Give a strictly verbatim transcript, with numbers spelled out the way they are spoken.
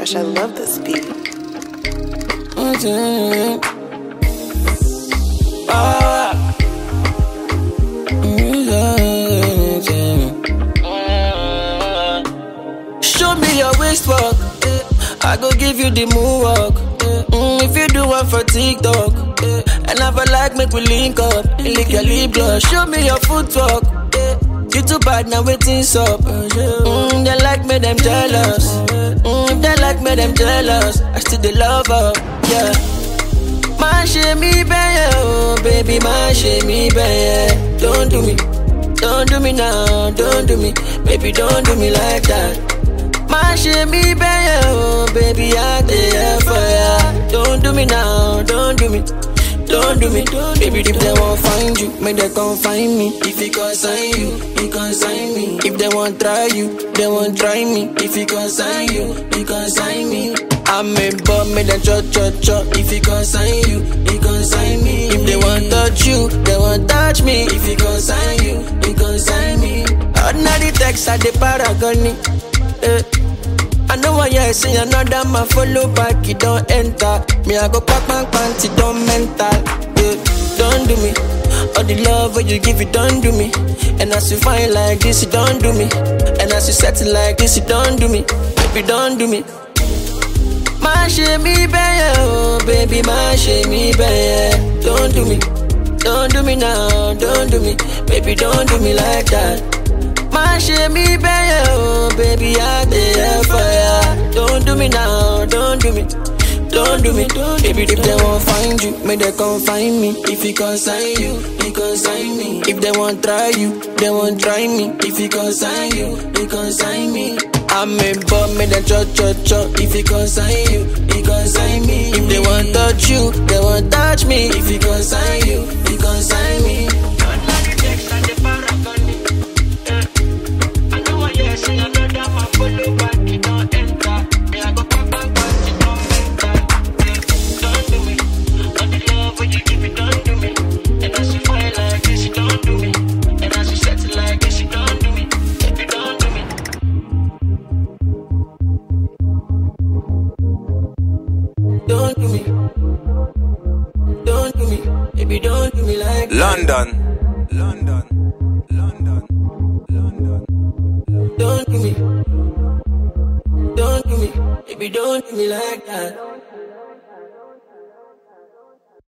fresh. I love this beat. Mm-hmm. Ah. Mm-hmm. Show me your waist walk, I go give you the moonwalk. Mm, if you do one for TikTok, and I feel like make we link up, lick your lip gloss. Show me your footwork. You too bad now, waiting's up. Mm, they like me, them jealous. Mm, if they like me, them jealous. I still the love up, yeah. My shame me baby, oh baby, my shame me baby. Don't do me, don't do me now, don't do me, baby, don't do me like that. My shame me baby, oh baby, I there for ya. Don't do me now, don't do me. Don't do me, don't baby, if they won't find you, make they come find me. If he consign you, he consign me. If they won't try you, they won't try me. If he consign you, he consign me. I'm a bum, make them chop, chop, chop. If he consign you, he consign me. If they won't touch you, they won't touch me. If he consign you, he consign me. Ordinary text at the Paragon. Eh. I know why you say another man follow back, you don't enter. Me I go pack my panty, don't mental. Yeah, don't do me. All the love when you give it, don't do me. And as you find like this, you don't do me. And as you settle like this, you don't do me. Baby, don't do me. My shame me baby, oh baby, my shame me baby. Don't do me, don't do me now, don't do me, baby, don't do me like that. My shame me baby, oh baby, I there for ya. Don't do me now, don't do me, don't do me, don't baby. If they won't find you, may they come find me. If he consign you, he consign me. If they won't try you, they won't try me. If he consign you, he consign me. I'm a bum, may they chop, chop, chop. If he consign you, he consign me. If they won't touch you, they won't touch me. If he consign you, he consign me. Say another man follow back, you don't enter. Me I go pack my panty, don't mental. Don't do me. All the love when you give it, don't do me. And as you fight like this, you don't do me. And as you settle like this, you don't do me. Baby, don't do me. Don't do me. Don't do me. Baby, don't do me like London. London. London. London. Don't do me, don't do me, baby, don't do me like that.